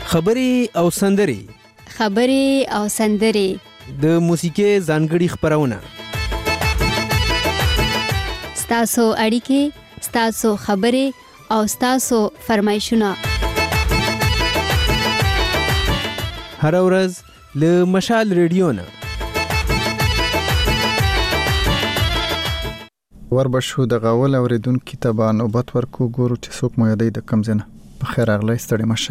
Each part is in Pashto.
خبرې او سندرې د موسیقۍ ځانګړي خپرونه ستاسو اړیکې، ستاسو خبرې او ستاسو فرمایشونه هر ورځ له مشال ریډیو نه وربشو د غاول اوریدونکو ته به نوبت ورکو، ګورو چې څوک مو یادې د کم ځنه. بخیر راغلی، ستړي مشه.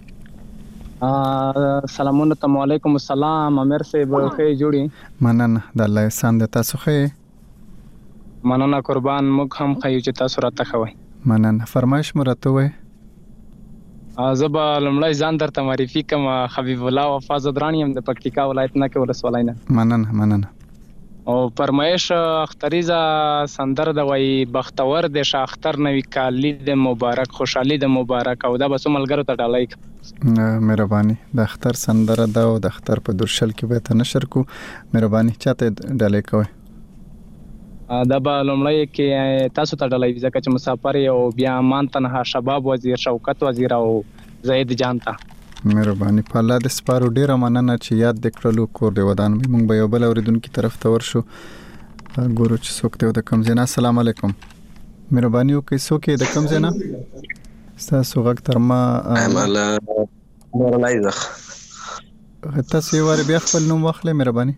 سلامونه ته علیکم السلام. امیر صاحب خې جوړي؟ مننه، د الله احسان د تاسو خې. مننه قربان، موږ هم خې چې تاسو راته خوي. مننه، فرمایش مرته وې. زبا لمړی ځان درته معرفي کوم. حبیب الله وفا زدرانی هم د پکتیکا ولایت نه کې ولسوالۍ نه. مننه. او فرمایش اختریزه سندر د وای بختور د شاختر نوی کالی د مبارک، خوشحالي د مبارک، او دا بس ملګرو ته ډالای. مهرباني، د اختر سندره ده او د اختر په درشل کې به ته نشر کو. مهرباني، چاته ډالای کوي؟ دا به لمړی کې تاسو ته ډالای ځکه چې مسافر او بیا مان تنها شباب وزیر شوکت وزیر او زید جان ته. مهرباني، په الله د سپارو ډیره مننه چې یاد دکړلو. کور دی ودان موږ به یو بل اوریدونکو طرف ته ورشو، ګورو چې څوک ته د کم ځنه. السلام علیکم. مهرباني وکړئ، څوک د کم ځنه؟ تاسو غږ تر ما نورلایزخ. تاسو یې واره بیا خپل نوم واخلئ مهرباني.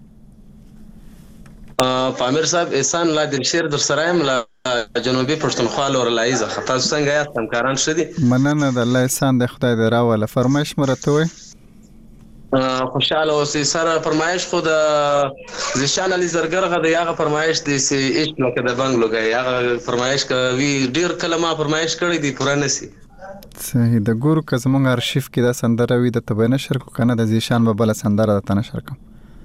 پامیر صاحب احسان الله دلشیر در سرایم لا جنوبي پښتونخوا نورلایزخ. تاسو څنګه یاست؟ همکاران شدي؟ مننه، د الله احسان د خدای دې راوله. فرمایش مرته وې. خوشاله اوسې سره. فرمایش خو د زیشان علي زرګرغه د یاغه فرمایش د سی ایچ نو کې د بنگلو غي یاغه فرمایش کوي. ډیر کلمه فرمایش کړی دی پوره نسی. صحیح، د ګورو که زمونږ ارشیف کې دا سندره وي د تبه نشر کو کنه د زیشان به بل سندره د تنشر کوم.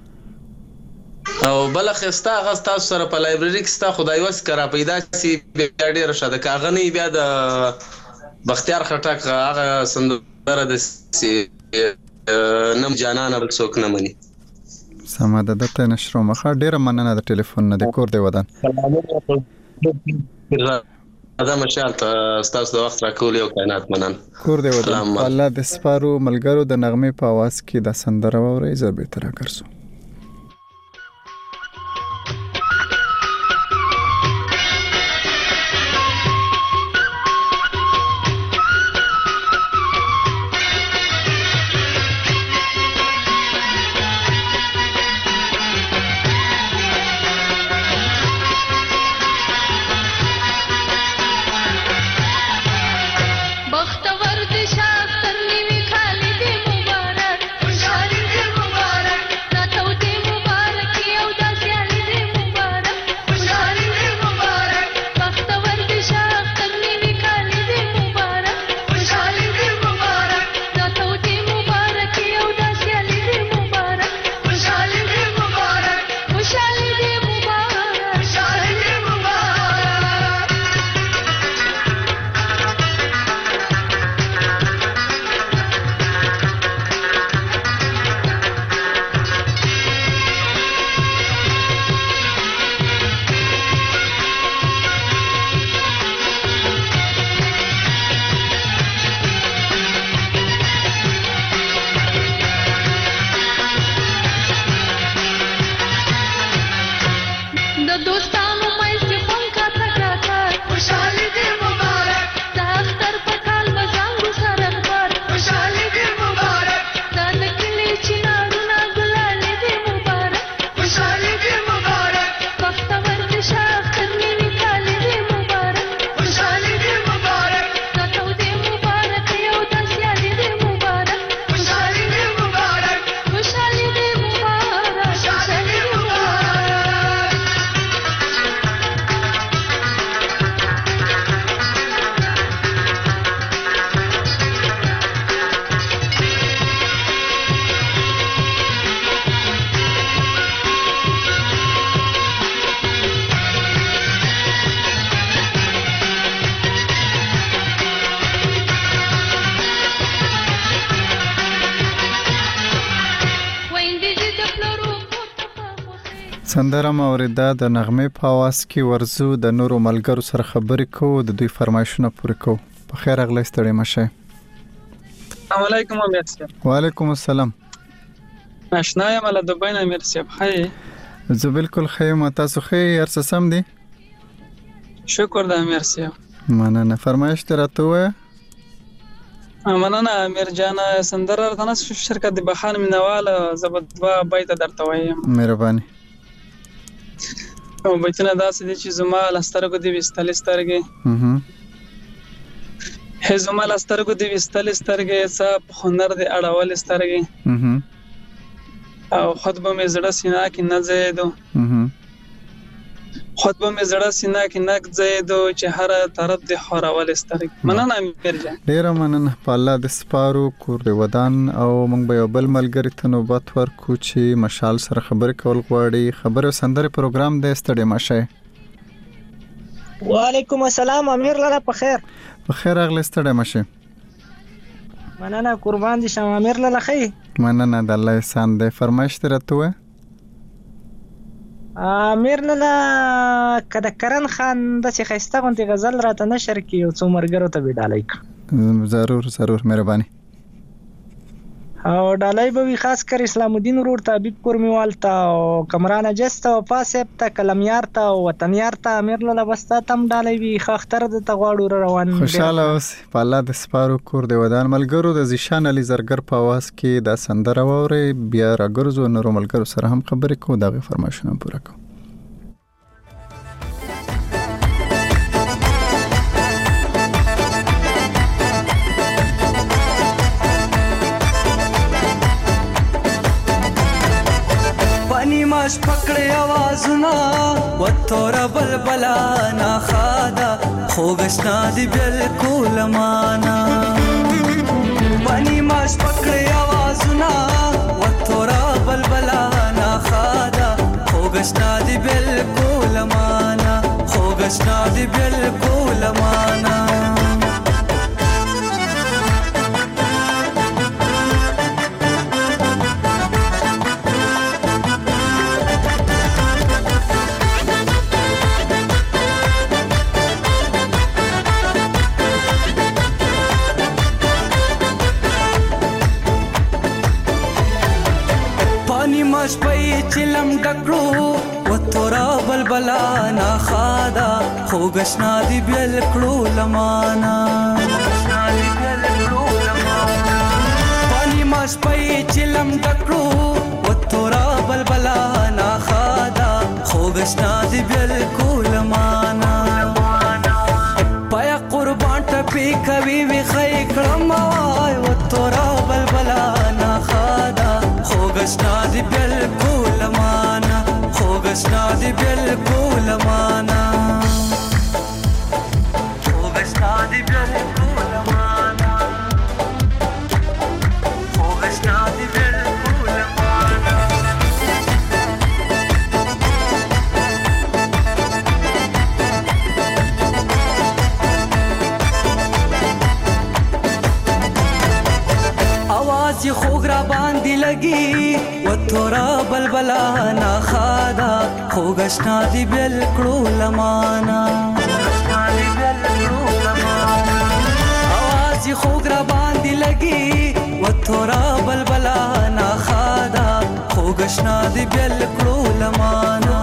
او بل خستا غستا سره په لایبرری کې ستا خدای وس کرا پیدا سي بیا ډیر شاده کاغنی بیا د بختیار خټک هغه سندره د نم جانانه بل څوک نه مني. سم ده دته نشرو مخه. ډیر مننه د ټلیفون نه د کور دی ودان. دا مشال ته تاسو د وخت راکول یو کائنات منن. کور دی ودان. الله د سپارو ملګرو د نغمه په आवाज کې د سندره ووري زه به تر کرسو. سندره مورده د نغمه په आवाज کې ورزو د نورو ملګرو سره خبرې کوو، د دوی فرمایشونه پوره کوو. په خیر اغلی ستړي مشه. السلام علیکم امیر صاحب. وعلیکم السلام. آشنا یم له دوبۍ نه امیر صاحب. ښه زه بالکل ښه یم. تاسو ښه یې؟ هر څه سم دي؟ شکر د امیر صاحب. مننه. فرمایش دې راته ووایه. مننه امیر جان. سندره راته نه شرکت د بخان مینهواله زه به 2 بیته درته وایم. مهرباني. او بیتونه داسې دي چې زما له سترګو دې ویستلې سترګې زما له سترګو دې ویستلې سترګې څه په هنر دې اړولې سترګې او خود به مې زړه سینه کې نه ځایېدو خود به مې زړه سینه کې نه ځایېدو چې هر طرف دې خورولې سترګې. مننه امیر جان. ډېره مننه. په الله دې سپارو. کور دې ودان. او موږ به یو بل ملګري ته نوبت ورکو چې مشال سره خبرې کول غواړي. خبرې او سندرې پروګرام دی. ستړي مه شئ. وعلیکم السلام امیر لاله. په خیر. په خیر راغلی. ستړي مه شئ. مننه. قربان دي شم امیر لاله. ښه مننه. د الله احسان دی. فرمایش دې راته ووایه. امیر لاله که د کرن خان داسې ښایسته غوندې غزل راته نشر کړي یو څو ملګرو ته به ډالۍ کړه. ضرور مهرباني. او ډالۍ به وي خاص کر اسلام الدین ورور ته، حبیب کورمیوال ته او کمران اجس ته، وفا صاحب ته، کلمیار ته او وطنیار ته. امیر لاله بس تا ته هم ډالۍ وي. ښه اختر درته غواړو. روان خوشحاله اوسئ. په الله د سپارو. کور دې ودان. ملګرو د زیشان علي زرګر په اواز کې دا سندره واورئ. بیا راګرځو نورو ملګرو سره هم خبرې کوو. د هغوی فرمایشونه هم پوره کوو. ماش پکړې आवाजونه وتوره بلبلا نا خادا خوګشنا دی بالکل معنا پانی ماش پکړې आवाजونه وتوره بلبلا نا خادا خوګشنا دی بالکل معنا خوګشنا دی بالکل معنا ماش پي چلم ډکړو وتورا بلبلا نا خادا خوګشنا دی بل کړو لمانا پاني ماش پي چلم ډکړو وتورا بلبلا نا خادا خوګشنا دی بل کړو لمانا پیا قربان ټپي کوي وي خي کړم وای وتورا بلبلا نا خادا خوګشنا دی بالکل معنا خوګشنا دی بالکل معنا خوګشنا دی بالکل معنا خوګشنا دی بالکل معنا आवाज خوګ را باندې لګي وتورا بلبلا نا خادا خوګشنا دی بل کړو لمانا आवाज خوګ را باندې لګي وتورا بلبلا نا خادا خوګشنا دی بل کړو لمانا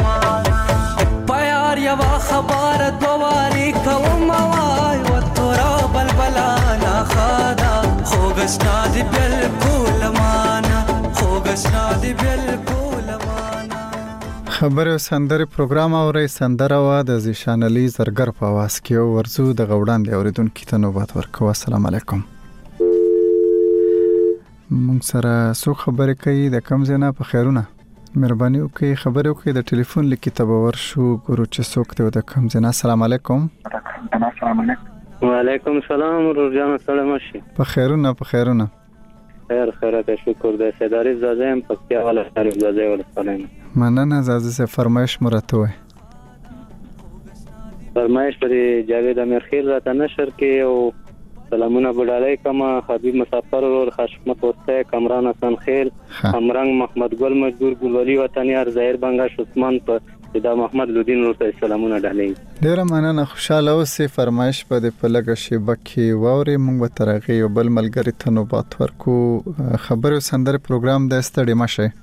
پیار یوا خبر دواري کوم وای وتورا بلبلا نا خادا خوګشنا دی بالکل معنا خوګشنا دی بالکل معنا. خبرې او سندرې پروګرام اورئ. سندره وا د زیشان علي زرګر په اواز کې. ورزو د غوړاندې اوریدونکو ته نوبت ورکوو. السلام علیکم. موږ سره څوک خبرې کوي؟ د کوم ځای نه؟ په خیرونه مهرباني وکړئ خبرې وکړئ. د ټلیفون لیکې ته به ورشو ګورو چې څوک دی او د کوم ځای نه. السلام علیکم. وعلیکم السلام ورور جان. سلام شي. په خیرونه خیرات شکر ده. سیداری زاده هم پکتیا والا شریف زاده ولا سلام. مننه. زاده سے فرمایش مرته وي. فرمایش پر جاوید امیرخیل راته نشر کې او سلامونه بډالای کما حبیب مسافر اور خشمت وسته کمران حسن خیل امرنګ محمد ګل مجبور ګلولی وطنیار ظاهر بنگا عثمان په دا محمد لودین ورته سلامونه ډالۍ. ډیره مننه. خوشاله اوسئ. فرمایش په دې په لږه شیبه کې واورئ. موږ به تر هغې یو بل ملګري ته نوبت ورکو. خبرې او سندرې پروګرام دی، ستړي مه شئ.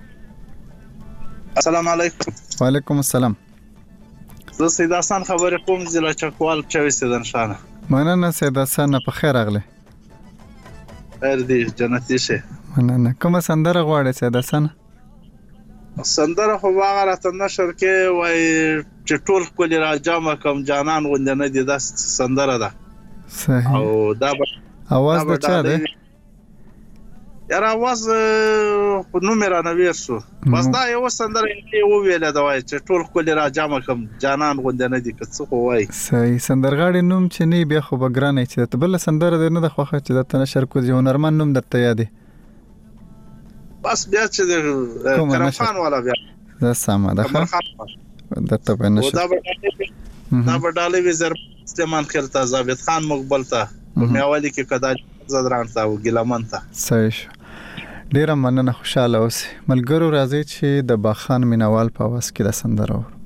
السلام علیکم. وعلیکم السلام. زه سید حسن خبرې کوم ضلع چکوال چويستدن شانه. مننه سید حسن، په خیر راغلی. خیر دی، جنتی شه. مننه. کومه سندره غواړئ سید حسن؟ سندره خو هغه راته نشر کې وای چې ټول کلی را جمع کوم جانان غوندې نه دي، دا سندره ده. صحیح. او دا اواز د چا ده؟ یار اواز نو میرا نویر شو. بس دا یو سندره یې ویل دا وای چې ټول کلی را جمع کوم جانان غوندې نه دي، که څه خو وای. صحیح. سندرغاړي نوم چې نه بیا خو بګرانه چې بل سندره ده نه د خوخه چې د تنشر کو دی هنرمن نوم درته یادي. بس بیا چې کرمخان والا بیا دا ساما ده ښه درته په نشه دا به ډالې وي زر استعمال کړتا ثابت خان مقبل ته میاوالی کې کدا زدران تا او ګلمن ته. صحیح. ډیره مننه. خوشاله اوسئ. ملګرو راځي چې د باخان مینوال په आवाज کې د سندره ور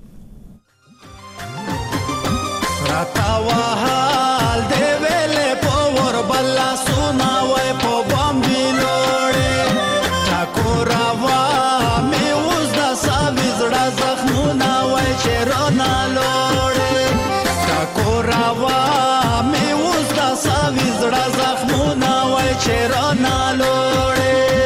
راتا وحال دی ویلې په ور بلا سونا وای په بام ویلوړې ټاکو راوا می اوس د ساوي زړه زخمونه وای چې رونا لوړې ټاکو راوا می اوس د ساوي زړه زخمونه وای چې رونا لوړې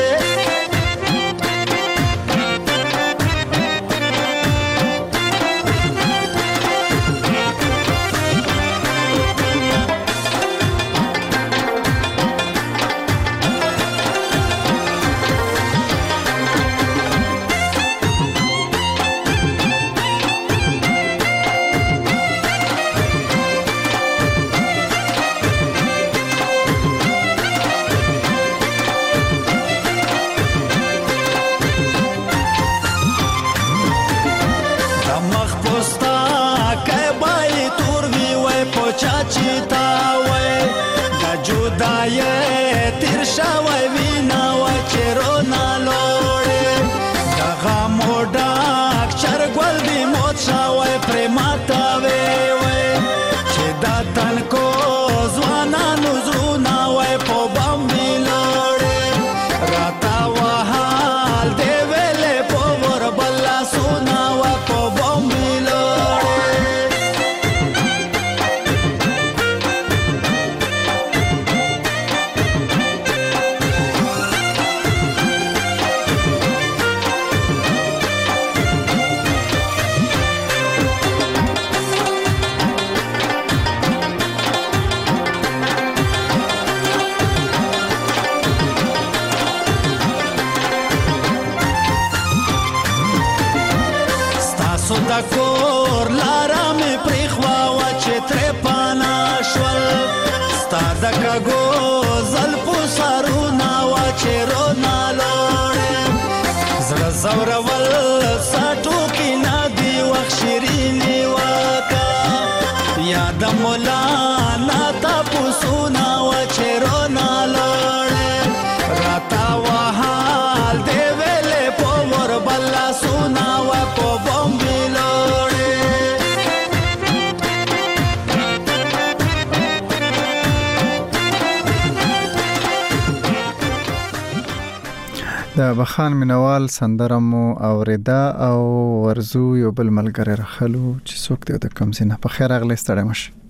د بخان مینوال سندره مو اوریدا او ورزو یو بل ملګری راخلو چې څوک دی د کم زینه. په خیر اغلی ستړی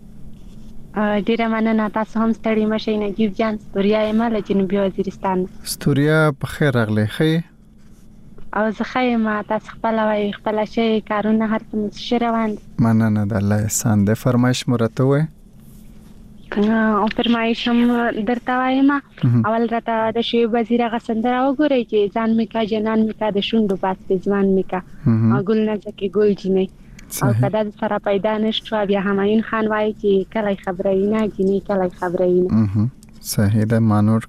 مشه. ډیره مننه. تاسو هم ستړي مشئ. نجیب جان ستوریا یم له جنوبي وزیرستان. ستوریا په خیر اغلی. خې او زه خې ما تاسو خپل وای خپل شي کارونه هر څه شروان. مننه د الله احسان. د فرمایش مرته وای او فرمایش هم درته وایم. اول راته د شی وزیر غسندره وګورئ چې ځان میکا جنان میکا د شوندو پاس په ځوان میکا ګل نه ځکه ګل جنې او کدا سره پیدا نشو بیا همایون خان وای چې کله خبرې نه جنې کله خبرې نه. صحیح ده. مانور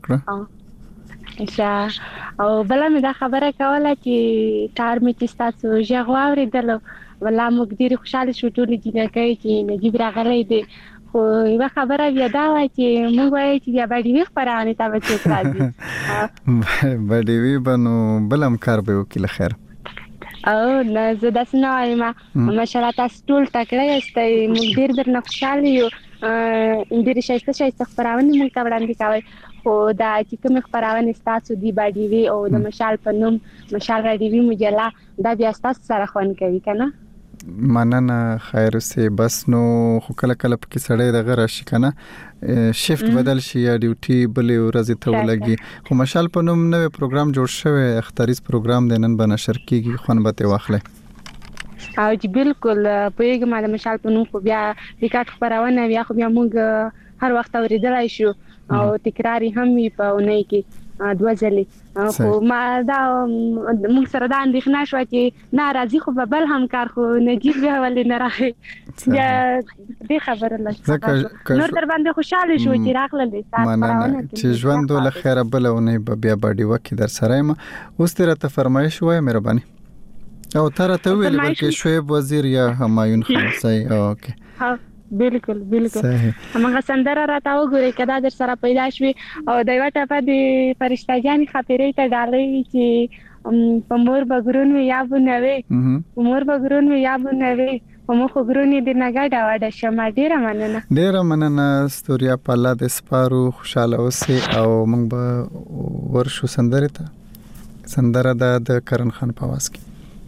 کړه. او بل مې دا خبره کوله چې تار می چې تاسو ژغ واوریدل ولا موږ ډیر خوشاله شو ټول دې کوي چې نجیب راغلی دی. خو یو خبره بیا دا وای چې موږ وای چې بیا باندې خبرانه تا بچی راځي باندې وی بنو بلم کار به وکیل خیر. او زه داسې نه وایم ماشاءالله تاسو ټول تکړه یاست موږ ډېر درنه خوشحاله یو ډېرې ښایسته خپرونې موږ ته وړاندې کوئ خو دا چې کومې خپرونې ستاسو دي با ډي وي او د مشال په نوم مشال راډیوي مجله دا بیا ستاسو سره خوند کوي که نه مننه خیر اوسې بس نو خو کله کله پکې سړی دغه راشي که نه شفت بدل شي یا ډیوټي بلې ورځې ته ولګي خو مشال په نوم نوی پروګرام جوړ شوی اختریز پروګرام دی نن به نشر کېږي خوند به ترې واخلی او چې بالکل پوهېږم د مشال په نوم خو بیا ریکارډ خپرونه بیا خو بیا موږ هر وخت اورېدلی شو او تکرار هم وي په اونۍ کې 2 ځلې خو ما دا موږ سره دا اندېښنه شوه چې نه راځي خو به بل همکار خو نجیب بیا ولې نه راغی بیا دې خبره لږ نور در باندې خوشحاله شو چې راغلل مننه چې ژوند له خیره بله اونۍ به بیا په ډیوه کې در سره یم اوس دې راته فرمایش ووایه مهرباني او ته راته وویلې بلکې شعیب وزیر یا همایون خمسي اوکې بالکل همغه سندره راته وګورئ که دا در سره پیدا شوي او د یوه ټپه د فرشته جانې خاطرې ته ډالۍ چې په مور به ګرون وي یا به نه وي په مور به ګرون وي یا به نه وي په مخ ګرون یې د نه ګډه وډه شمه ډېره مننه ستوریا په الله د سپارو خوشحاله اوسې او موږ به ورشو سندرې ته سندره ده د کرن خان په آواز کې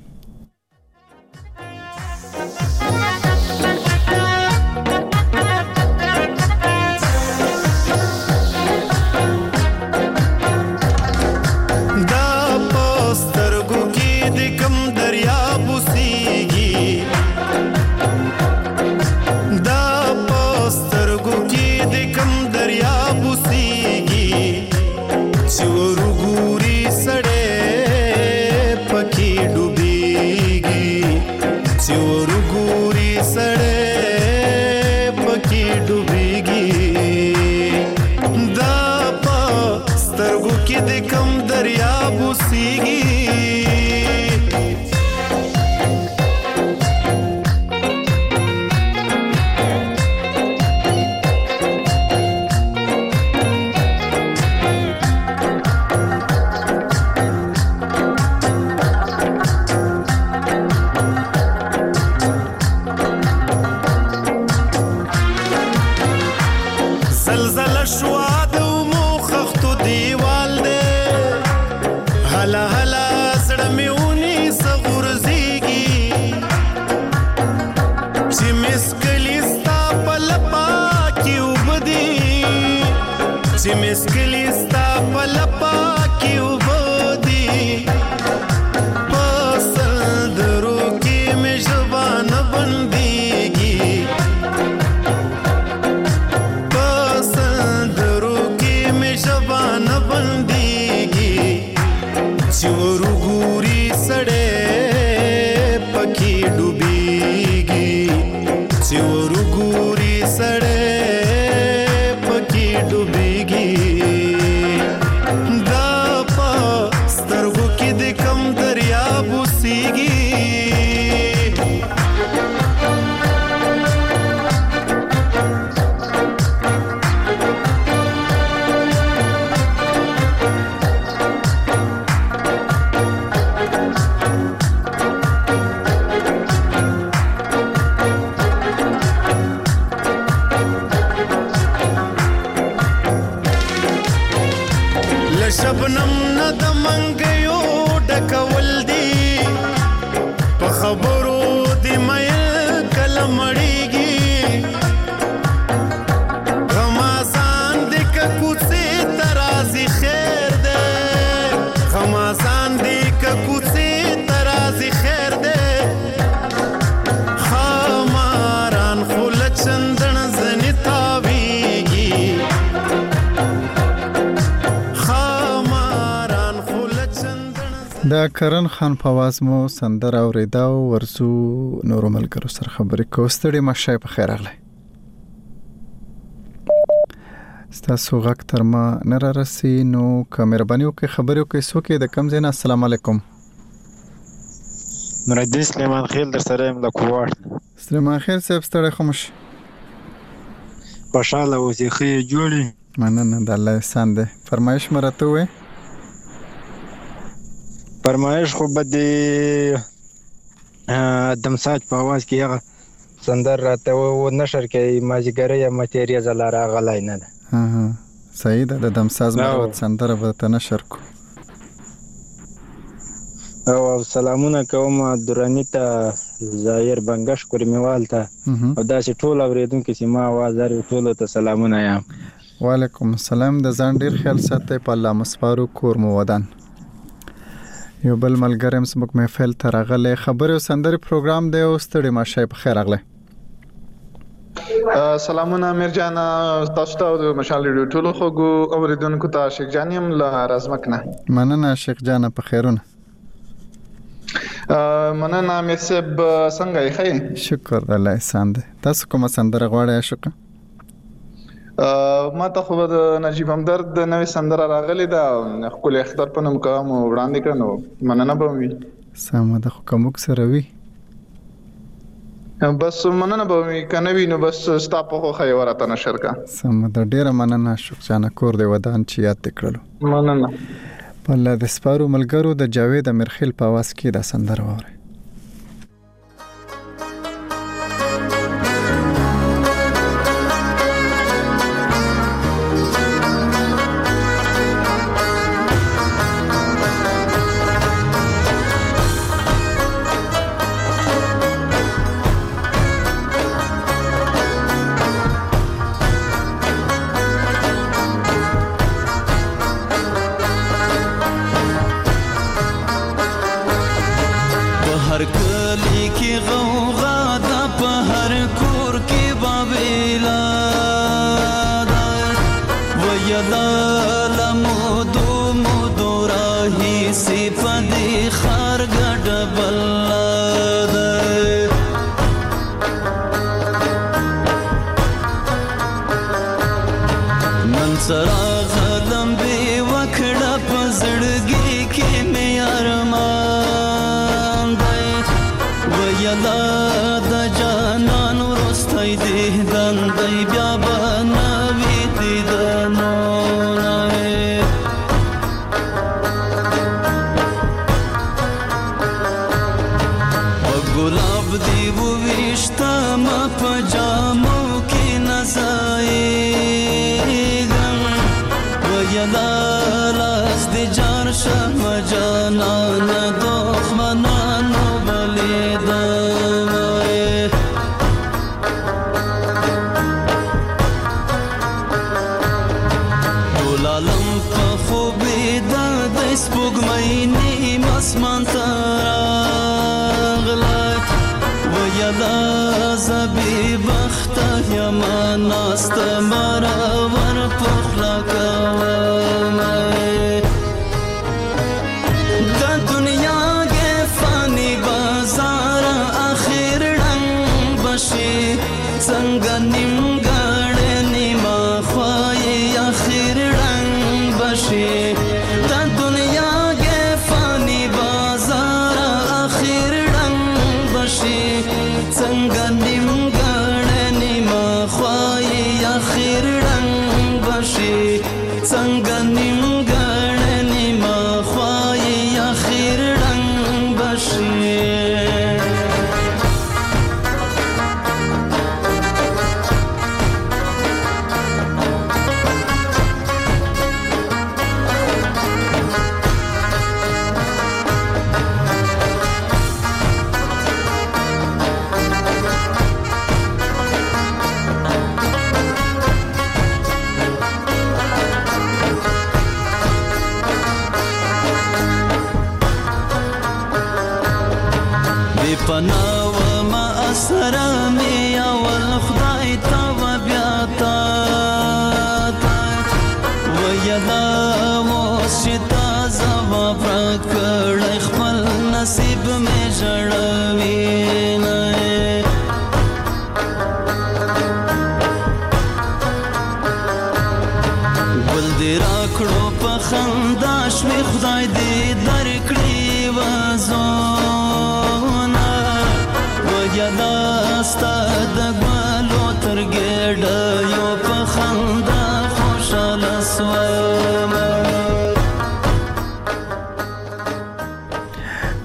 د کرن خان په आवाज مو سندره اوریدا او ورسو نورو ملګرو سره خبرې کوو ستړي مشه په خیر اغله ستاسو غږ تر ما نه را رسي نو کمربانیو کې خبرو کې سو کې د کم زینا السلام علیکم نور الدین سلیمان خیل در سره یم د کوواړ سلیمان خیل صاحب ستړي خمش خوشاله اوسې خې جوړي مننه د الله احسان ده فرمایش مرته وې فرمایش خو بده دمساج په आवाज کې هغه سندر راته و نشر کې ماجګری یا متیری زلا راغلی نه ده. صحیح ده. د دمساز مروت سندره به ته نشر کو. او سلامونه کوم درانی ته ظاهر بنگش کورمیوال ته او داسې ټول اوریدونکو چې ما आवाज لري ټول ته سلامونه یم. وعلیکم السلام. د ځان ډیر خیال ساتئ په الله مسپارو کور مو ودان. یو بل ملګری هم زموږ محفل ته راغلی. خبرې او سندرې پروګرام دی او ستړي مه شئ. په خیر راغلی. سلامونه امیر جان، تاسو ته د مشال ریډیو ټولو خوږو اوریدونکو ته عاشق جان یم له رازمک نه. مننه عاشق جان، په خیرونه. مننه امیر صاحب، څنګه یې؟ ښه. شکر الله احسان دی. تاسو کومه سندره غواړئ عاشق؟ ما ته خو د نجیب همدرد د نوې سندره راغلې ده، ښکلې اختر په نوم کوم وړاندې کړه، نو مننه به وي. سمه ده، خو که موږ سره وي بس مننه به وي، که نه وي نو بس ستا په خوښه یې ورته نشر کړه. سمه ده، ډېره مننه عاشق جانه، کور دې ودان چې یاد دې کړلو. مننه. په الله د سپارو ملګرو د جاوید امیرخیل په آواز کې دا سندره واورئ.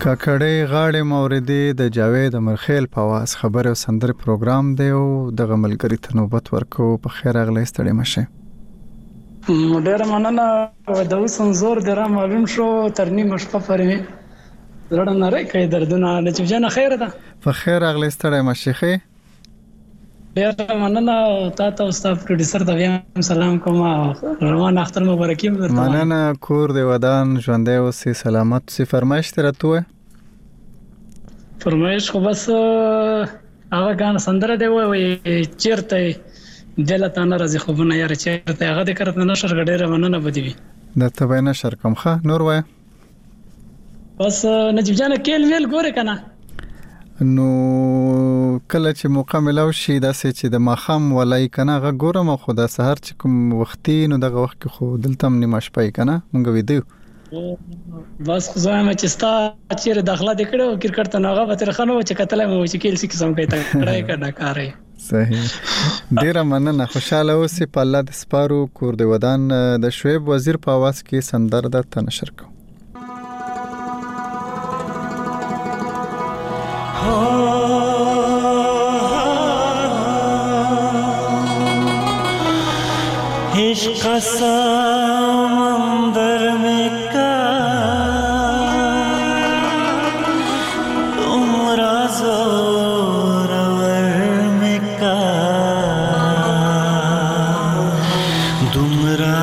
کاکړې غاړې موردې د جاوید امرخیل په आवाज خبره او سندره پروګرام دی او د غملګری ته نوبت ورکو. په خیر اغلی ستړي مشه. ډېر مننه. د اوس انزور درا معلوم شو تر نیمه شپه پورې زړه نری کوي دردونه. نجیب جان خیر ده؟ په خیر اغلی ستړي مشه. ډېر مننه. تاسو استاد پروډوسر ته هم سلام کوم. روان اختر مبارکي ورته. مننه. کور دی ودان ژوندې اوسې سلامت سي. فرمایش ترته فرمایش خو بس هغه غان سندره دی وای چیرته دلته نه راځي خو نه یار چیرته هغه د کرت نشر غډېره مننه بدی وي د تبه نشر کوم ښه نور وای بس نجیب جان کېل ویل ګوره کنه نو کله چې موقع ملو شي داسې چې د ماخام ولای کنه غ ګورم خو د سحر چې کوم وختي نو دغه وخت خو دلته نیمه شپه کنه مونږ ویدیو بس خو زما چې ستا چیرې داخله دکړو کرکټ ته نوغه به تر خنو چې کتل مو چې کېل سي قسم کوي ته کړای کډا کاري صحیح. ډیر مننه. خوشاله اوسې په الله د سپارو. کور دی ودان د شعیب وزیر په आवाज کې سندر د تنشر کو. عشق سمندر میں کا تمہارا زورور میں کا تمہارا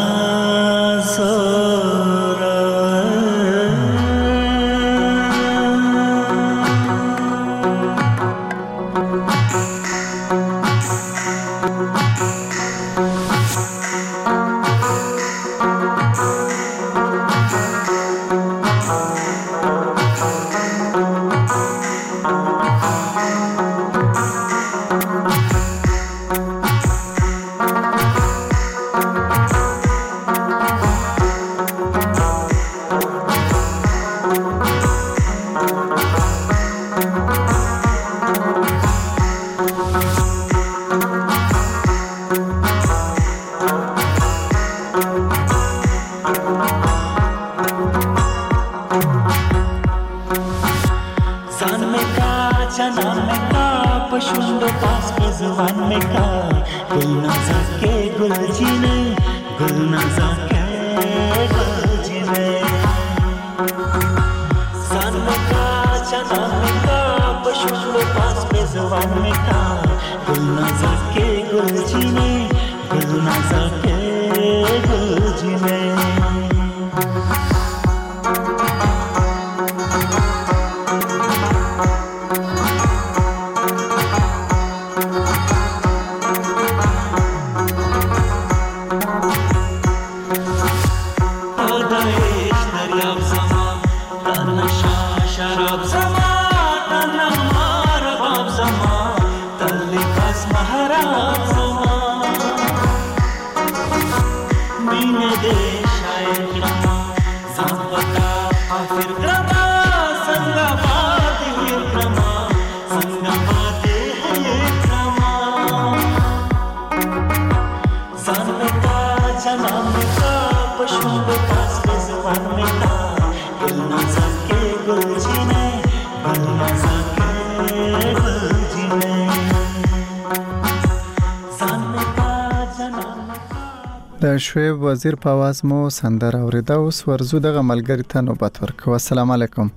د شعیب وزیر په आवाज مو سندره اوریدا. اوس ورزو دغه ملګری ته نوبت ورکو. السلام علیکم.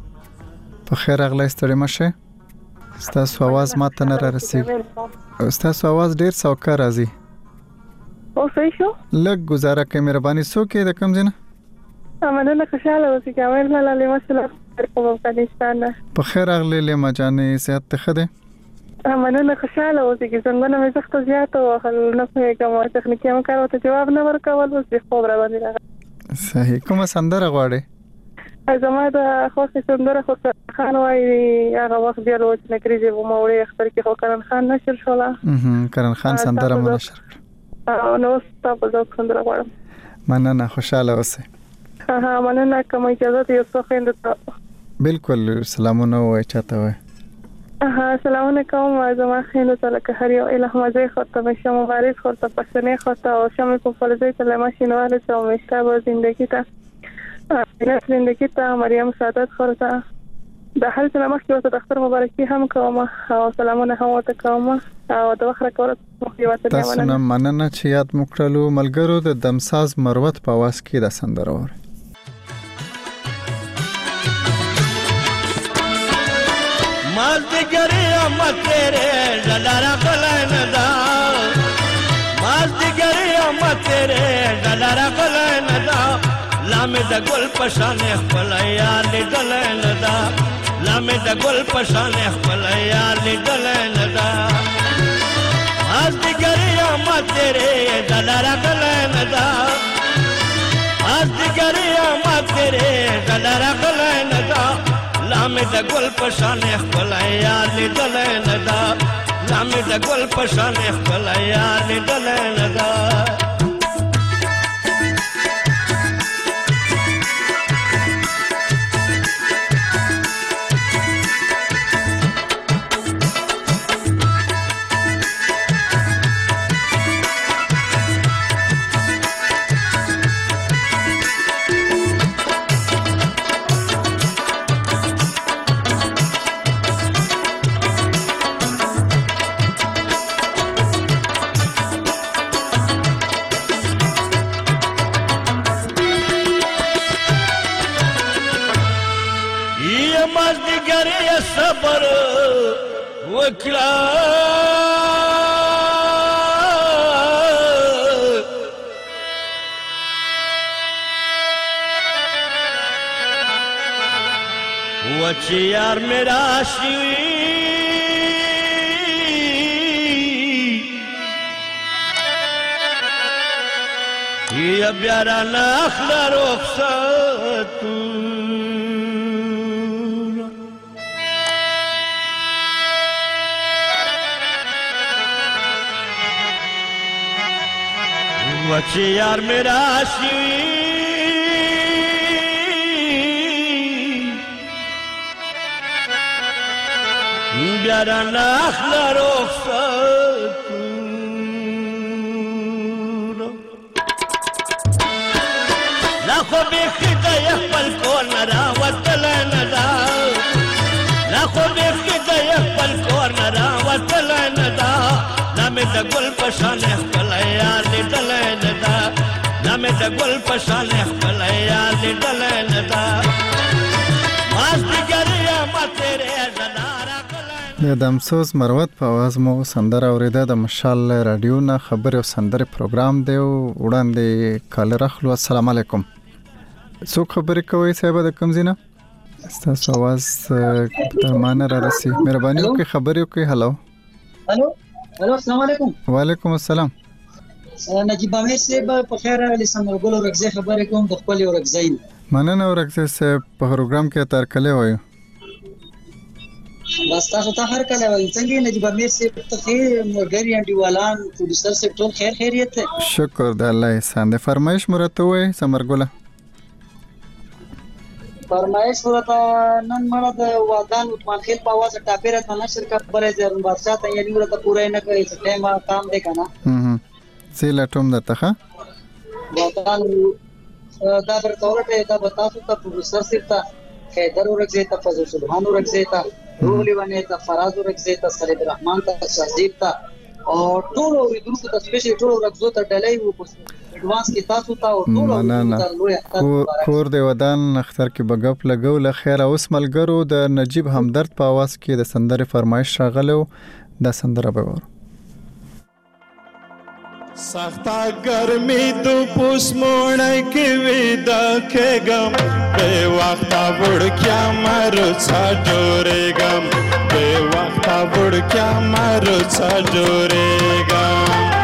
په خیر اغلی ستړي مشه. ستاسو आवाज ماته نه رسیږي. ستاسو आवाज ډیر څوکا راځي. او صحیح شو. لږ گزاره کوي مهرباني سوکې د کم ځنه. مننه. خوشاله اوسئ. کامل لاله مسله کوم افغانستان. په خیر اغلی له مجانې صحت ته خده. مننه. خوشاله اوسئ. څنګه مې زخت زیات او نه کوم تخنیکی مکارو ته جواب نه ورکول اوس خو را باندې راغلی. صحیح. کومه سندره غواړي؟ زما د خوښ سندره خو خان وای هغه وخت دی روز نکریږي و موري اختر کې خو کرن خان نشر شولا. کرن خان سندره مو نشر کړ. نو تاسو د سندره غواړم. مننه. خوشاله اوسئ. مننه. کوم اجازه یو څه خويند ته. بالکل. سلامونه وای چاته وای. سلام علیکم. زما خیلی تعلق هر یو الهه مزه خاطر شما مبارک خاطر پسنه خاطر شما کو فلزه ته ماشین واره ته مشتاق زندگی ته زندگی ته مریم سعادت خاطر د هر څه مخکې ورته د اختر مبارکي هم کوم او سلامونه هم ورته کوم او د وخت کول مخکې ورته تاسو نه مننه چې یاد مکړلو ملګرو د دمساز مروت په واس کې د سندره وره مازدیګری امت تیرے دلارا بلندا مازدیګری امت تیرے دلارا بلندا لامه د ګل پشان خپل یار لیدلندا لامه د ګل پشان خپل یار لیدلندا مازدیګری امت تیرے دلارا بلندا مازدیګری امت تیرے دلارا بلندا لامه د ګل پشان خپل یار لیدلندا لامه د ګل پشان خپل یار لیدلندا صبر وکړه وچ یار میرا شي یا بیارا نخلا رخصتو وچی یار میرا شوی بیارا نخلا رخصتو لاخو بیخی دا یخبل کون را وطل ندا لاخو بیخی دا یخبل کون را وطل ندا لامه د ګل پشان خپل یار لیدلندا لامه د ګل پشان خپل یار لیدلندا مازدیګری امت تیرے زلارا د دمسوز مروت په आवाज مو سندره اوریده د مشال رادیو نه خبر او سندره پروګرام دی وړاندې کال رخلو السلام علیکم څو خبرې کوي صاحب د کمزینه تاسو आवाज ترمانه را رسی مهرباني وکړئ خبرې وکړئ هلو السلام علیکم وعلیکم السلام نجیب امیر صاحب په خیر راغلی سمرګل ورغزه خبرې کوم د خپل ورغزین مننه ورغزه صاحب په پروګرام کې تر کله وایو بس تاسو ته هر کله وایي څنګه نجیب امیر صاحب ته خیر مرګری انډیوالان پروډوسر صاحب ټول خیریت شکر د الله احسان د فرمایش مرته وای سمرګل فرمایش ورته نن مړه د وادان عثمان خیل په आवाज ټاپیره ته نشر کا خبره زرن بادشاہ ته یې ورته پوره نه کوي چې ټیم کام دی کنه زیلا ټوم دته وادان دا برتورته دا بتاسو ته پروفیسور صاحب ته حیدر ورغزه ته فضل سبحان ورغزه ته روغلی ونه ته فراز ورغزه ته سلیم الرحمن ته شهزیب ته او ټول ورغزو ته سپیشل ټول ورغزو ته ډلای وو ایڈوانس کې تاسو ته او ټول کور دی ودان اختر کې بغپ لګو ل خیر اوس ملګرو د نجیب همدرد په आवाज کې د سندره فرمایش راغلو د سندره به ور سختا گرمی تو پوس موڑ کے ویدا کے گم بے وقتا بڑھ کیا مرو چھا جورے گم بے وقتا بڑھ کیا مرو چھا جورے گم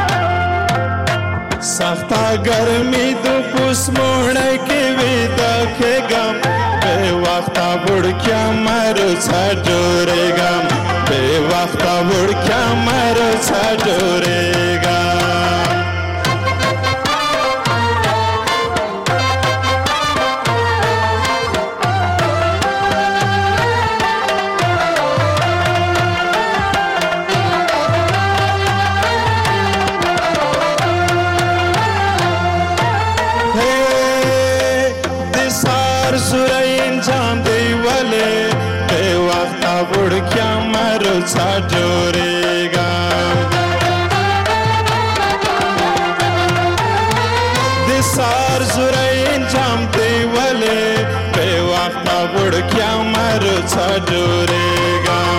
سختا گرمی تو پوس موڑ کے ویدا کے گم بے وقتا بڑھ کیا مرو چھا جورے گم بے وقتا بڑھ کیا مرو چھا جورے گم وړکیا مرڅا جوړېږم د سار زوری انجام دی ولې بې وخته وړکیا مرڅا جوړېږم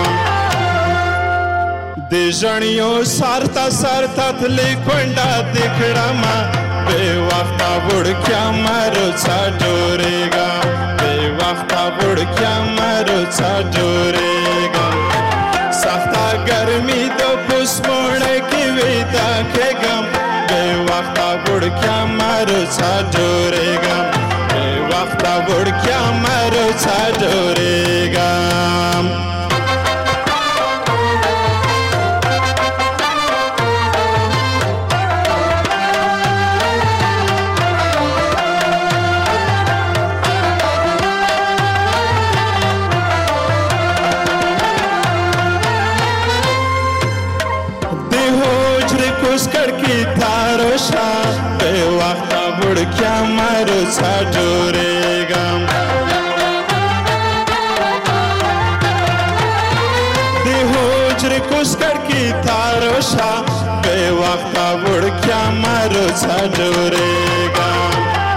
د ژڼیو سارته سارته تلې کونډه د کړمه بې وخته وړکیا مرڅا جوړېږم بې وخته وړکیا مرڅا جوړېږم سخته ګرمي د پوسموڼۍ کې ویده کېږم بې وخته وړکیا مرڅا جوړېږم بې وخته وړکیا مرڅا جوړېږم بې وخته وړکیا مرڅا جوړېږم د حجرې کوسکړ کې تارو شه بې وخته وړکیا مرڅا جوړېږم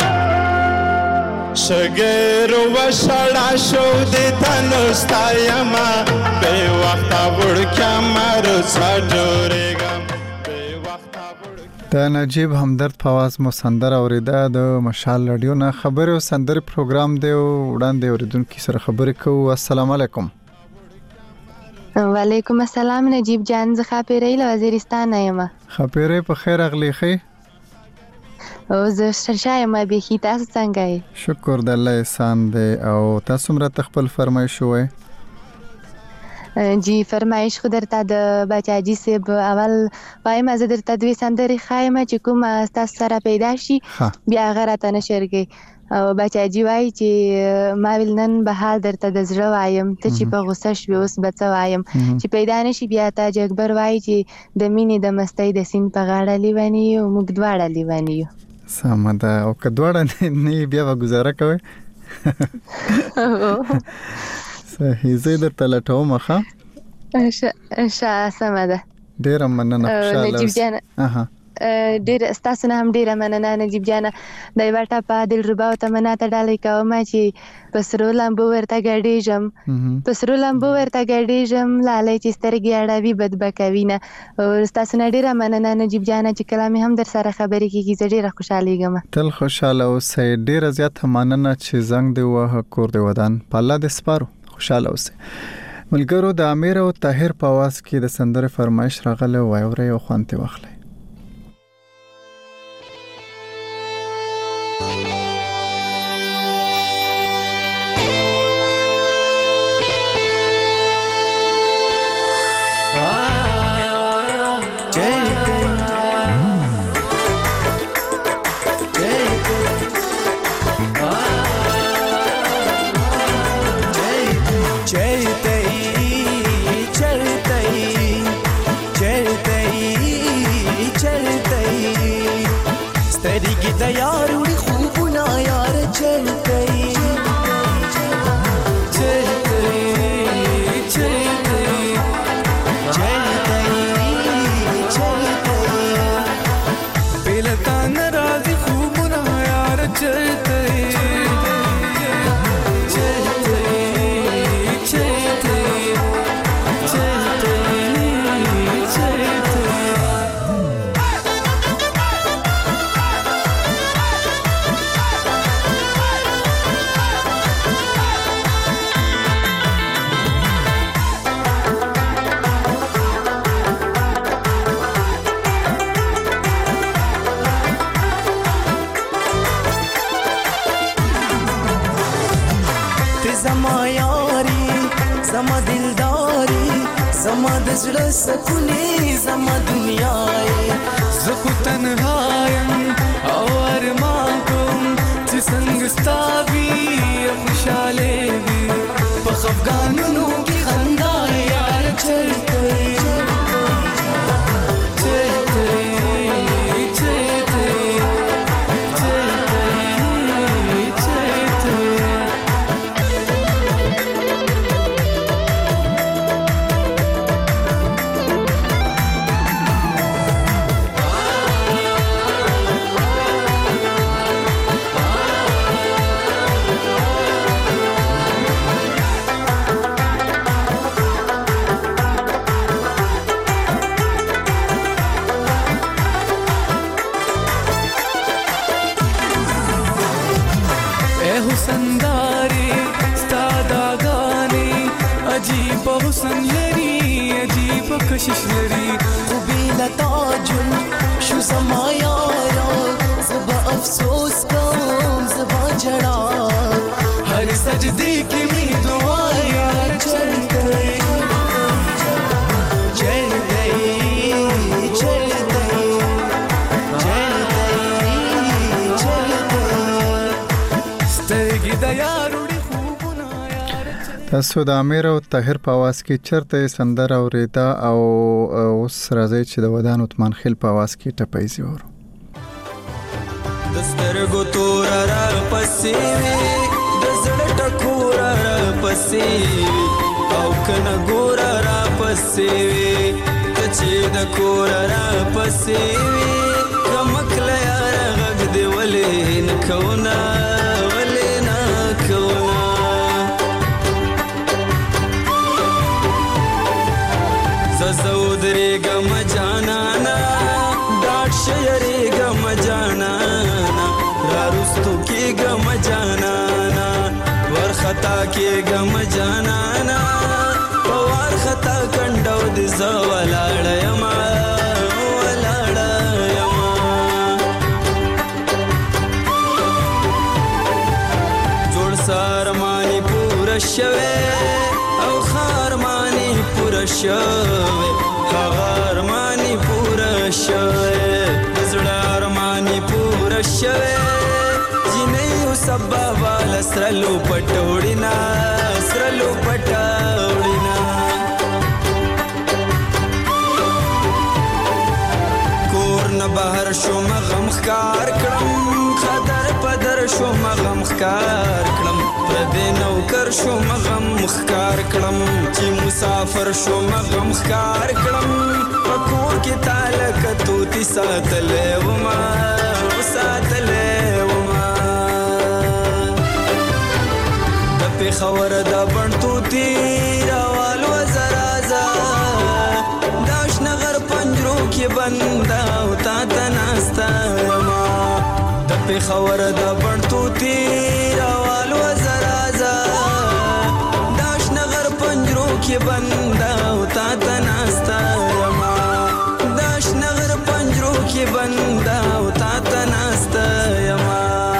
شګېرو وشړا شو د تنو ستایمه بې وخته وړکیا مرڅا جوړېږم د نجیب همدرد په आवाज مو سندره اوریده د مشال رادیو نه خبرې او سندرې پروګرام دی وړاندې اوریدونکو سره خبرې کوو السلام علیکم وعلیکم السلام نجیب جان زه خاپیرې له وزیرستان یم خاپیرې په خیر اغلی خې او زه شایم به کی تاسو څنګه یې شکر د الله احسان دی او تاسو مرته خپل فرمایش وای جی فرمایش خو درته د بچاجي صاحب اول وایم زه درته دوی سندرې خایم چې کوم تاسو سره پیدا شي بیا هغه راته نشر کوي او بچاجي وایي چې ما ویل نن به حال درته د زړه وایم ته چې په غوسه شوې اوس به څه وایم چې پیدا نشي بیا تاج اکبر وایي چې د مینې د مستۍ د سیند په غاړه لیونی یو موږ دواړه لیونی یو سمه ده او که دواړه نه بیا به ګزاره کوئ صحیح زه درته لټوم ښه سمه ده ډېره مننه خوشحاله نجیب جانه ډېر ستاسو نه هم ډېره مننه نجیب جانه د یوه ټپه دلربا او تمنا ته ډالۍ کومه چې په سرو لمبو ورته ګډېږم په سرو لمبو ورته ګډېږم لالۍ چې سترګې اړوي بد به کوینه او ستاسو نه ډېره مننه نجیب جانه چې کله مې هم در سره خبرې کېږي زه ډېره خوشحالېږم تل خوشحاله اوسئ ډېره زیاته مننه چې زنګ دې ووهه کور دې ودان په الله دې سپارو خوشحاله اوسئ ملګرو د امیر او طاهر په आवाज کې د سندرې فرمایش راغله وای اورئ او خوند ترې واخلئ سکونی زما دنیا زه خو تنها یم او ارمان کوم چې څنګه ستا وي خوشاله وي په خفګانونو کې خندا یار چلته په حسن لري عجیب کشش لري خو بلا تاجل شو زما یارا زبا افسوس کوم زبا جڑا هر سجدے کی می دعا یار چل گئی چل گئی چل گئی چل گئی چل گئی سترګې د یاروړي تاسو د امیر او طاهر په आवाज کې چرته سندره اوریدا او اوس راځي چې د ودان عثمان خیل په आवाज کې ټپایزي ورو د سترګو تور را پسې د زړه ټکور را پسې او کنه ګور را پسې چې د کور را پسې کمکل یار غږ دی ولې نه کونا ولې نه کونا زودري غم جانانا ډاټ شيري غم جانانا راستو کې غم جانانا ورخطا کې غم جانانا پوار خطا کنډو د زولاړ یما ولاړ یما جوړ سارمانی پور شوه او خارمانی پور شوه خارمانی پور شوه زړه ارمانی پور شوه جنې سبا وال سرلو پټوړینا سرلو پټوړینا کور نه بهر شو مغم خکار کړم خدر پدر شو مغم خکار کړم پردې نوکر شو مغم خکار کړم چې مسافر شو مغم خکار کړم پکور کې تعلق توتی ساتلې وما ساتلې وما د پیښور د بڼتو تیروال وزرازا داش نغر پنجرو کې بندا او تا تناستا ما د پیښور د بڼتو تیروال وزرازا داش نغر پنجرو کې بندا او تا تناستا ما داش نغر پنجرو کې بندا او تا تناستا ما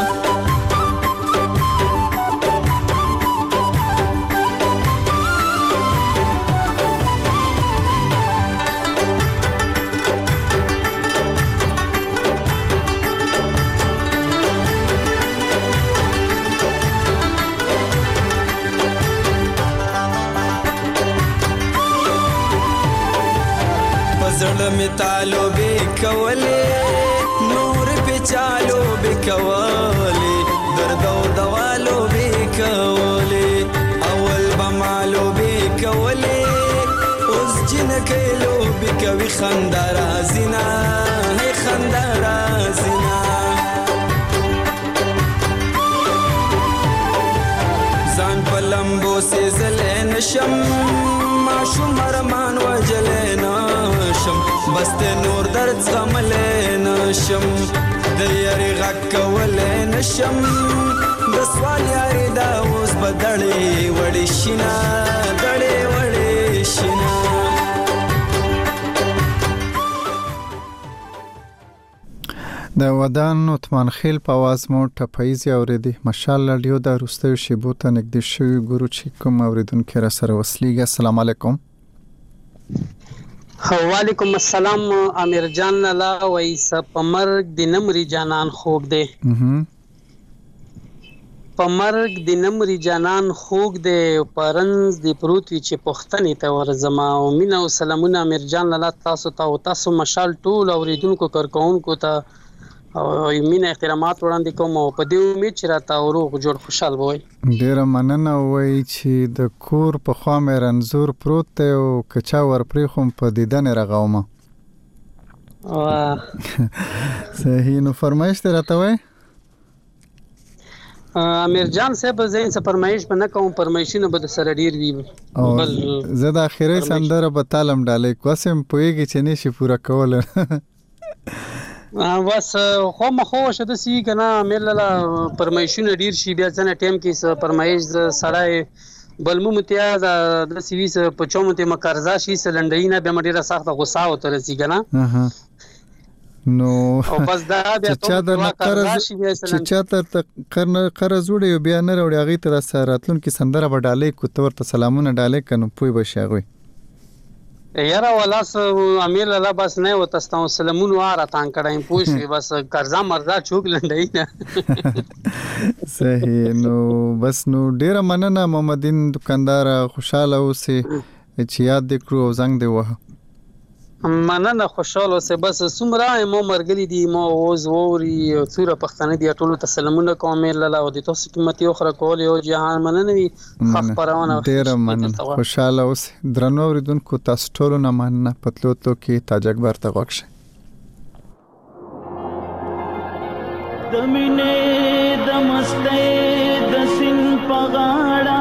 زړه می تالو به کولې نور په چالو به کولې درد او دوالو به کولې اول بمالو به کولې اوس جن کېلو به کوي خندار ازینا هي خندار ازینا ځان په لمبو سي زلې نشم ماشوم ارمان وجلې نشم بس نور درد زغملې نشم د یاري غږ کولې نشم د سوال یاري دا اوس بدړې وړې شینا دړې وړې شینا د ودان عثمان خیل په आवाज مو ټپایزي اوریدي ماشاءالله ډیو د روستو شیبو ته نږدې شوی ګورو چې کوم اوریدونکو را سره وسلیږي السلام علیکم وعلیکم السلام امیر جان لا وایس پمرګ د نمرې جانان خوب دی پمرګ د نمرې جانان خوب دی پرنز دی پروت وی چې پښتنې ته ورزما او مینا او سلامونه امیر جان لا تاسو ته او تاسو مشال ټول اوریدونکو کارکونکو ته او مینا احترامات وړاندې کوم او په دې امید چې راته روغ جوړ خوشحال وای ډیر مننه وای چې د کور په خوا مې رنزور پروت دی او کچا ورپرې خو په دیدن رغاومه صحیح نو فرمایش ته راته وای امیر جان صاحب زین څه فرمایش به نه کوم فرمایشونه به سره ډیر وی زه د اخیری سندره به تعلم ډالې کوسم پویږي چې نشي پورا کول بس خو مخه شته سی کنه مل لا فرمایشونه ډیر شي بیا ځنه ټیم کې فرمایش سړی بل مو متیا د سیویس په چومو ته مقرضا شي سلندرینه به مډیره سخت غوسه او تر سي کنه نو او بس دا بیا چې چا ته قرض وړي بیا نه وړي هغه ته سره راتلونکي سندره وډالې کو تور ته سلامونه ډالې کنه پوي بشاغوي یاره ولاس امیر الله بس نه و تاسو سلامونه واره تان کړم پوښي بس قرضا مرزا چوک لندای نه صحیح نو بس نو ډیر مننه محمدین دکاندار خوشاله اوسې چې یاد دکړو او زنګ دی وه مننه خوشاله اوسه بس سمرا مو مرګلی دی مو اوز ووري څوره پښتنه دی ټولو ته سلامونه کوم الله او د تاسو قیمتي اخره کول او جهان مننه وي خخ پرونه ډیر مننه خوشاله اوسه درنو اوریدونکو تاسو ټولو نه مننه پتلو تو کې تاج اکبر ته وښه دمینه دمسته د سین پغاړه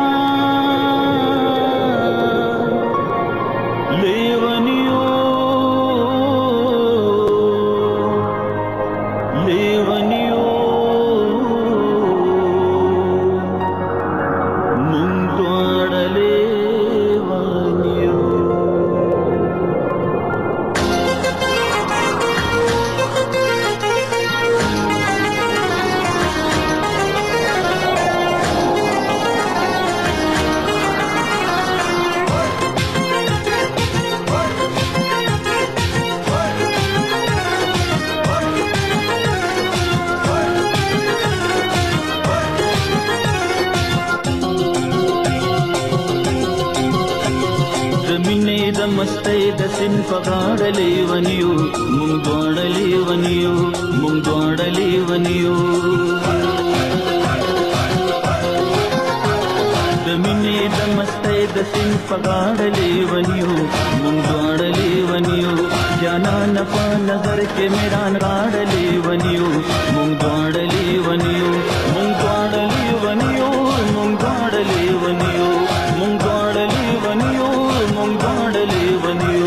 پغاړلې ونیو مونږ دوړلې ونیو مونږ دوړلې ونیو د مینې د مستۍ د سین پغاړلې ونیو مونږ دوړلې ونیو جانان په نظر کې میران غاړلې ونیو مونږ دوړلې ونیو مونږ دوړلې ونیو مونږ دوړلې ونیو مونږ دوړلې ونیو مونږ دوړلې ونیو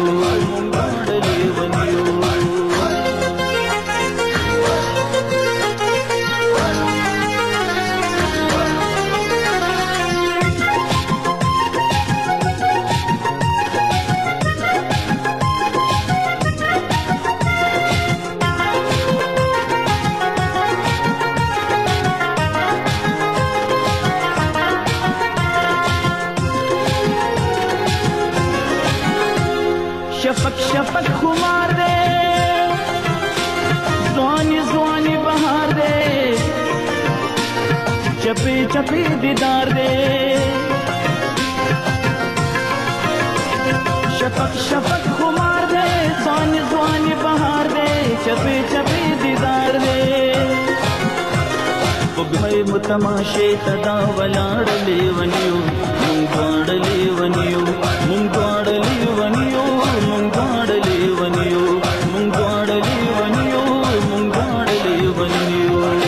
شفق خمار دے زوانی زوانی بہار دے چپی چپی دیدار دے شفق شفق خمار دے زوانی زوانی بہار دے چپی چپی دیدار دے بھائی متماشے تدا ولاړلې ونیو مونږ واړلې ونیو مونږ واړلې ونیو مونږ واړلې ونیو مونږ واړلې ونیو مونږ واړلې ونیو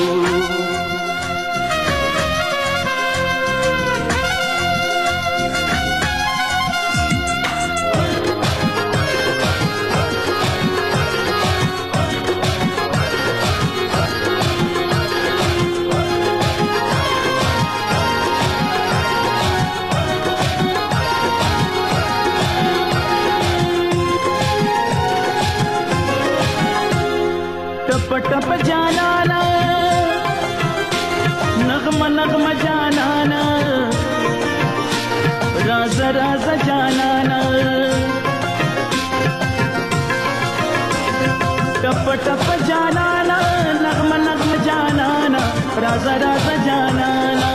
टप जानाना नगमा नगमा जानाना राज राज जानाना टप टप जानाना नगमा नगमा जानाना राज राज जानाना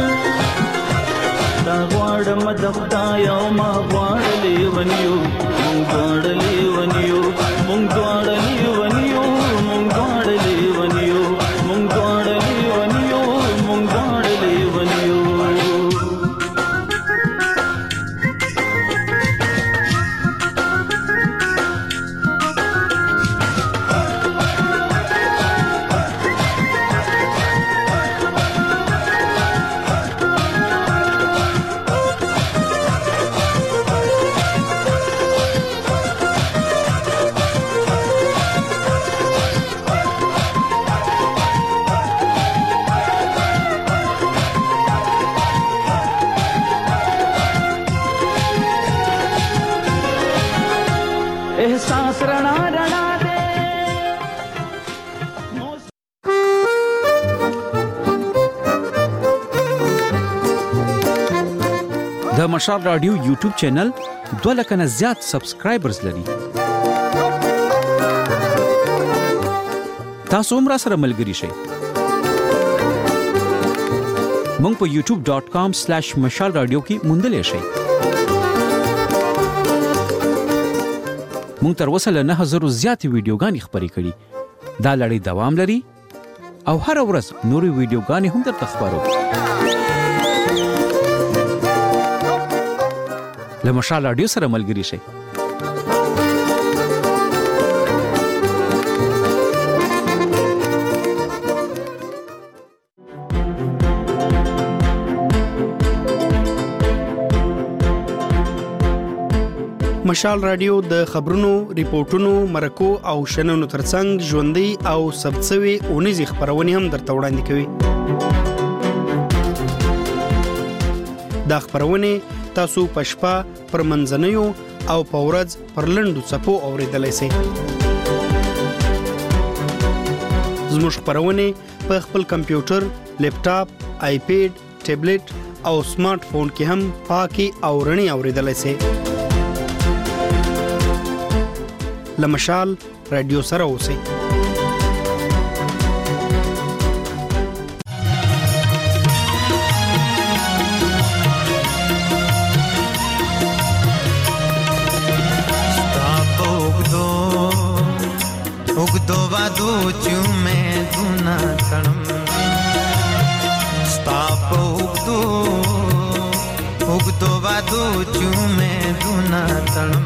तागवाड़ मदखदायो मा वाड़ले वनियो मुंगवाड़ले वनियो मुंगवाड़ले वनियो मुंगवाड़ले वनियो मुंगवाड़ले वनियो मुंगवाड़ले वनियो اوس رڼا رڼا دې د مشال رادیو یوټیوب چینل 2 لک نه زیات سبسکرایبرز لري. تاسو هم را سره ملګري شئ. مونږ په youtube.com/مشال رادیو کې موندلې شئ. مونږ تر اوسه له 9000 زیات ویډیوګانې خپرې کړي. دا لړۍ دوام لري او هر ورځ نورې ویډیوګانې هم درته خپرو. له مشال رادیو سره ملګري شئ. مشال رادیو د خبرونو، ریپورتونو، مرکو او شننو ترڅنګ ژوندۍ او ثبتسوي اونیزې خبرونه هم درته وړاندې کوي. دا خبرونه تاسو په شپه پر منځنیو او په ورځ پر لنډو څپو اوریدلای شئ. زموږ خبرونه په خپل کمپیوټر، لیپټاپ، آیپیډ، ټابلیټ او سمارټ فون کې هم پاکي او رڼي اوریدلای شئ. لمشال رادیو سره اوسئ. उगदो वादो चुमे दुना तणम स्ताप उगदो वादो चुमे दुना तणम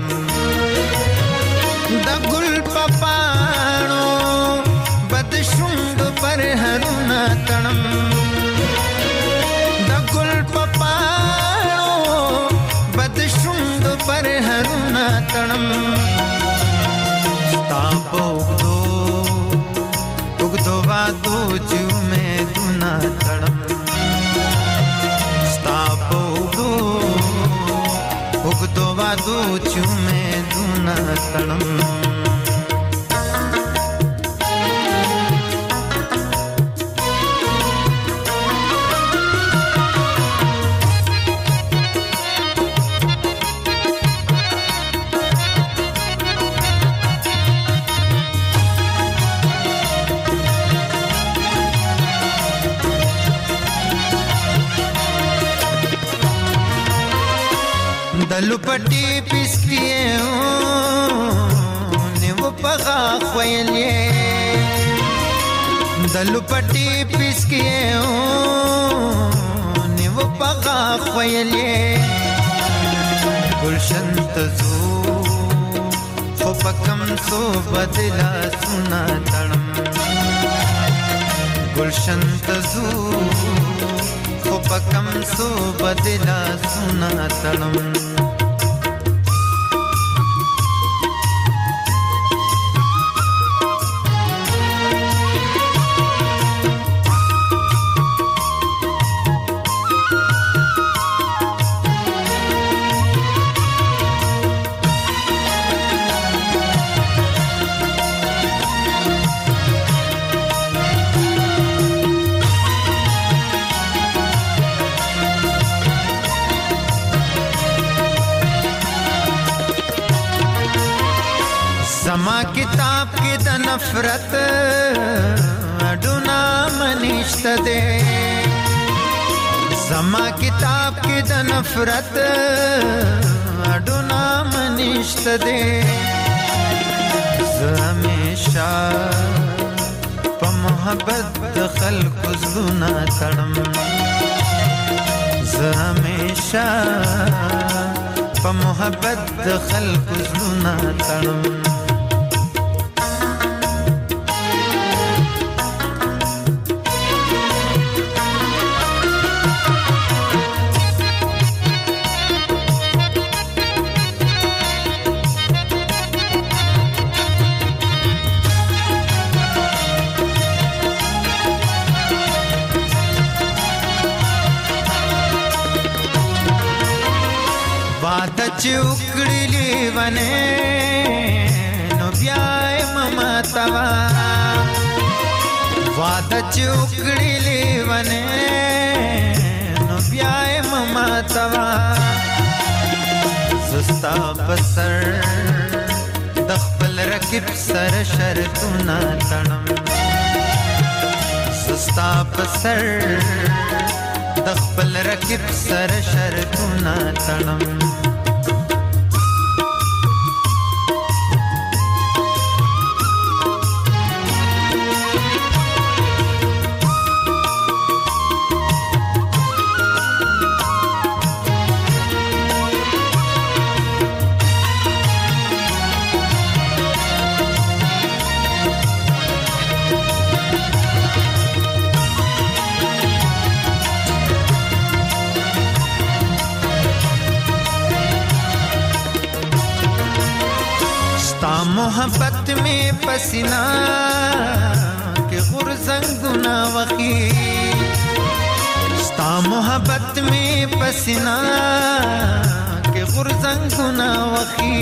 दगुल पपाणो बदशुंड पर हरुना तणम दगुल पपाणो बदशुंड पर हरुना तणम उगदो वादो चुमे दुना तणम स्तापो उगदो वादो चुमे दुना तणम दलुपटी पिसकिए ने वो पगा ख्वयले दलुपटी पिसकिए ने वो पगा ख्वयले गुलशन तजू खो पकम सो बदला सुना तणम गुलशन तजू खो पकम सो बदला सुना तणम समा किताब की द नफरत अडुना मनिश्त दे समा किताब की द नफरत अडुना मनिश्त दे हमेशा प मोहब्बत खल्क जुना तड़म हमेशा प मोहब्बत खल्क जुना तड़म वादा चुकड़ी वने नो بیا مما توا وعده چوکړی لیونه نو بیا مما توا زستا پسر د خپل رکب سر شرطونه تړم زستا پسر د خپل رکب سر شرطونه تړم मोहब्बत में पसीना के गुरजंगुना वखी स्ता मोहब्बत में पसीना के गुरजंगुना वखी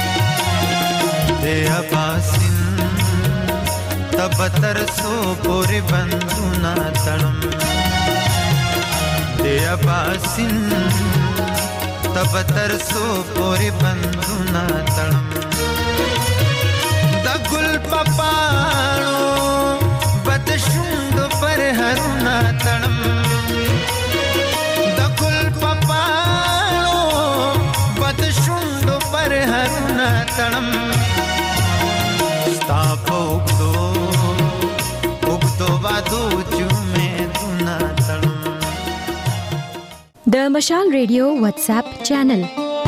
दे अबासिन तब तरसो पूरे बंदुना तड़म दे अबासिन तब तरसो पूरे बंदुना तड़म गुल पपाणो बदशुंड पर हरुना तड़म द गुल पपाणो बदशुंड पर हरुना तड़म स्तापो उगदो वादो जुमे दुना तड़म द मशाल रेडियो व्हाट्सएप चैनल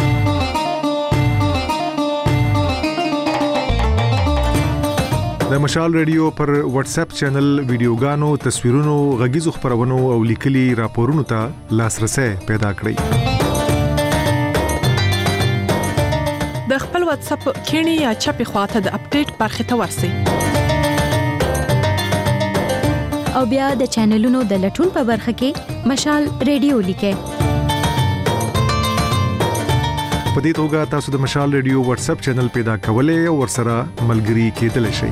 د مشال رادیو پر واتس اپ چینل ویډیوګانو تصویرونو غږیزو خبرونو او لیکلي راپورونو ته لاسرسي پیدا کړئ د خپل واتس اپ کینی یا چپی خواته د اپډیټ برخه ته ورسئ او بیا د چینلونو د لټون په برخه کې مشال رادیو لیکئ په دې توګه تاسو د مشال رادیو واتس اپ چینل پیدا کولای او ورسره ملګري کېدلی شئ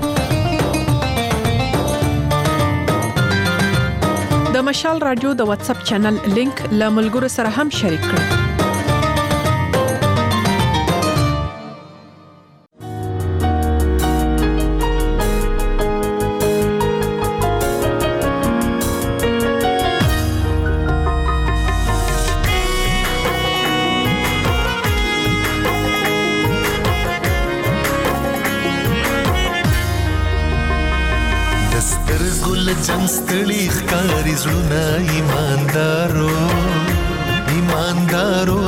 د مشال رادیو د واتس اپ چینل لینک له ملګرو سره هم شریک کړئ ستړي ښکاري زړونه ایماندارو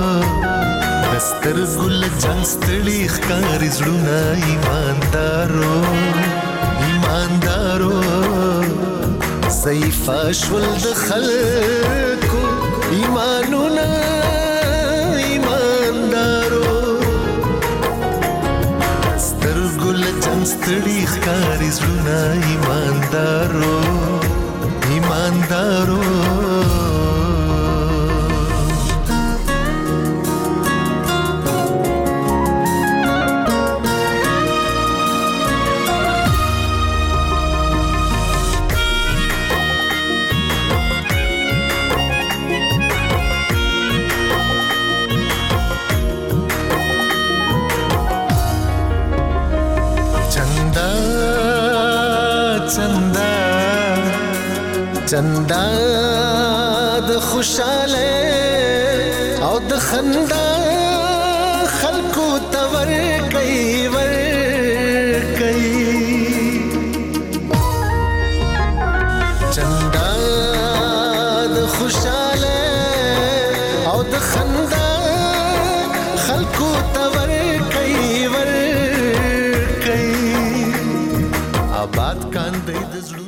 دسترګو له جنګ ستړي ښکاري زړونه ایماندارو ضعیفه شول د خلکو ایمانونه ایماندارو دسترګو له جنګ ستړي ښکاري زړونه ایماندارو چندا د خوشاله او د خندا خلکو تور کوي چندا د خوشاله او د خندا خلکو تور کوي آباد کاندې د